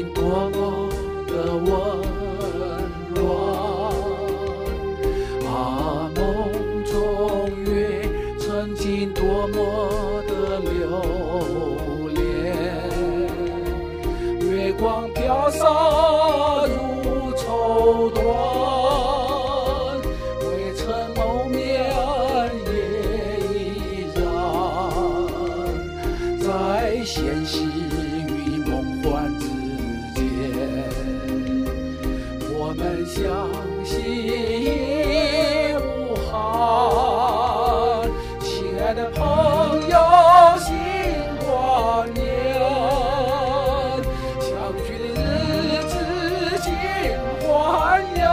多么的温暖啊，梦中月曾经多么的留恋，月光飘洒如绸缎，未曾谋面也依然在现实与梦幻之间，我们相信也无憾。亲爱的朋友，新光年，相聚的日子尽欢颜，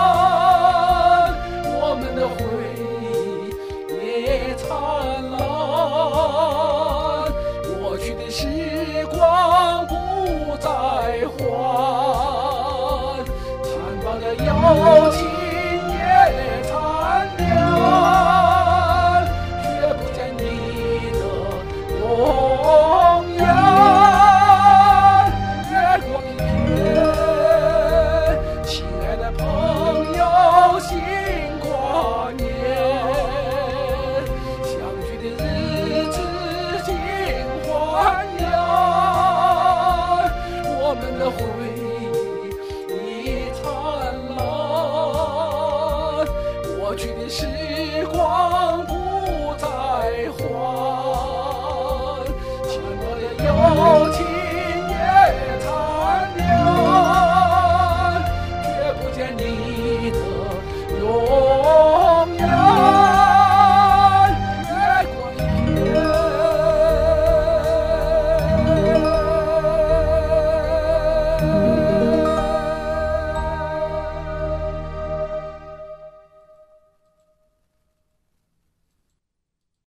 我们的回忆也灿烂，过去的时光不再还，残暴的友情也残留，却不见你的容颜。月光一片，亲爱的朋友，新过年，相聚的日子尽欢颜，我们的回忆已灿烂，过去的事